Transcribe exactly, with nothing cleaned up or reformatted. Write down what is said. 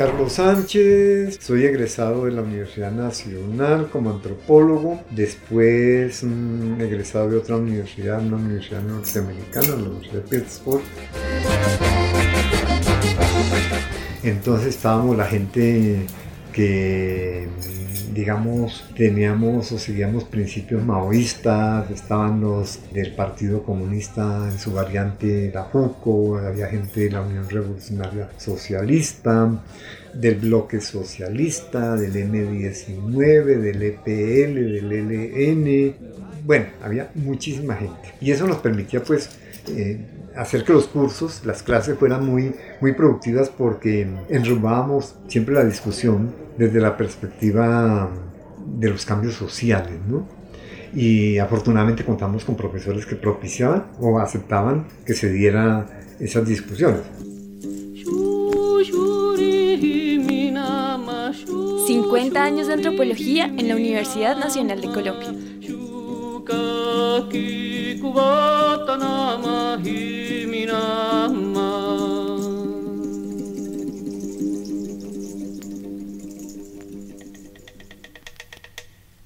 Carlos Sánchez, soy egresado de la Universidad Nacional como antropólogo, después mmm, egresado de otra universidad, una universidad norteamericana, la Universidad de Pittsburgh. Entonces estábamos la gente que, digamos, teníamos o seguíamos principios maoístas, estaban los del Partido Comunista en su variante, la JUCO, había gente de la Unión Revolucionaria Socialista, del Bloque Socialista, del eme diecinueve, del e pe ele, del ele ene, bueno, había muchísima gente. Y eso nos permitía, pues, eh, hacer que los cursos, las clases fueran muy, muy productivas porque enrumbábamos siempre la discusión desde la perspectiva de los cambios sociales, ¿no? Y afortunadamente contamos con profesores que propiciaban o aceptaban que se dieran esas discusiones. cincuenta años de antropología en la Universidad Nacional de Colombia. Kubata nama himina